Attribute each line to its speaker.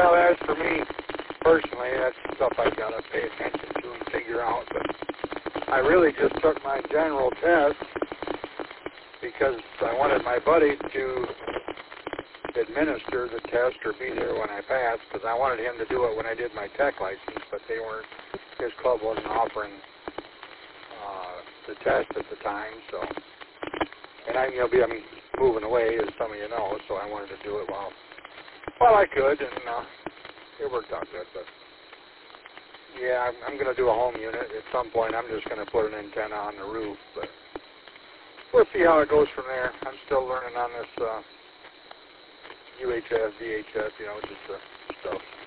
Speaker 1: Well, as for me personally, that's stuff I gotta pay attention to and figure out. But I really just took my general test because I wanted my buddy to administer the test or be there when I passed, because I wanted him to do it when I did my tech license, but they weren't. His club wasn't offering the test at the time, so. And I'm moving away, as some of you know, so I wanted to do it while I could, and it worked out good. But yeah, I'm going to do a home unit at some point. I'm just going to put an antenna on the roof, but we'll see how it goes from there. I'm still learning on this UHF, VHF, just stuff.